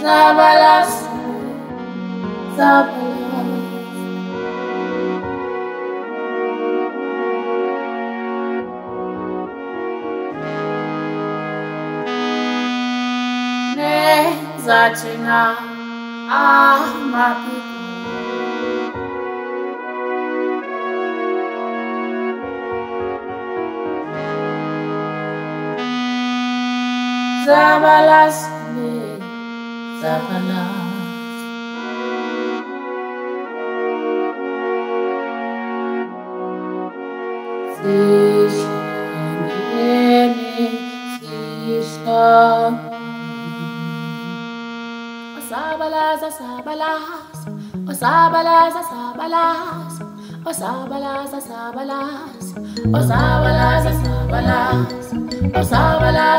Zabalas, Zabalas. Nezathina amaphiko. Zabalas, Zabalas. Osabalas, osabalas, osabalas, osabalas, osabalas, osabalas, osabalas, osabalas, osabalas,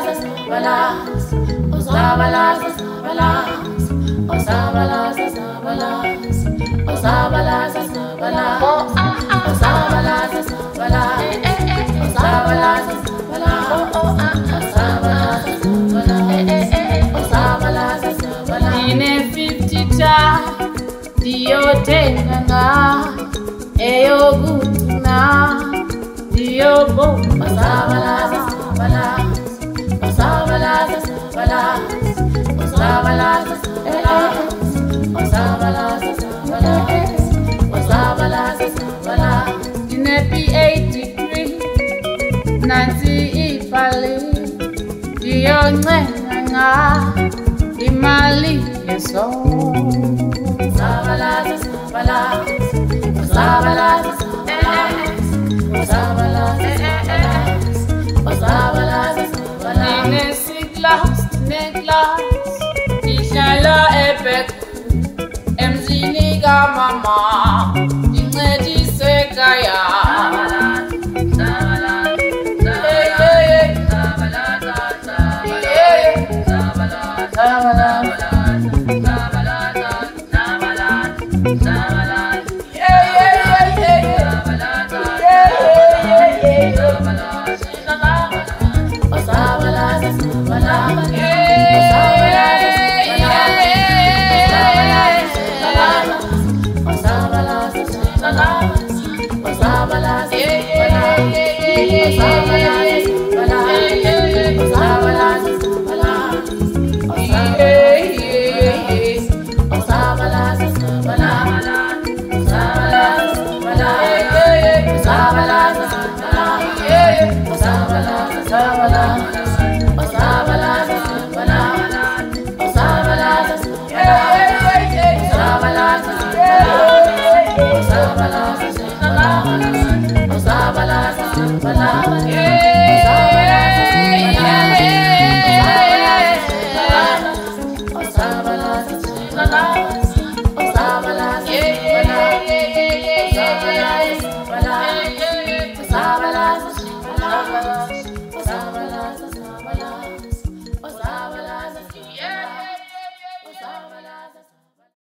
osabalas, osabalas, osabalas, osabalas, osabalas, osabalas, osabalas, osabalas, osabalas, Dine 50 cha diotenganga eyogutuna diobo osabalas osabalas osabalas osabalas osabalas osabalas osabalas Dine P83 nansi ipali dionenganga Imali yeso Zabalas, Zabalas, Zabalas, Zabalas, Zabalas, Zabalas. Neglas, Ishala epek, emzini mama, ingedi sekaya. Osabalas,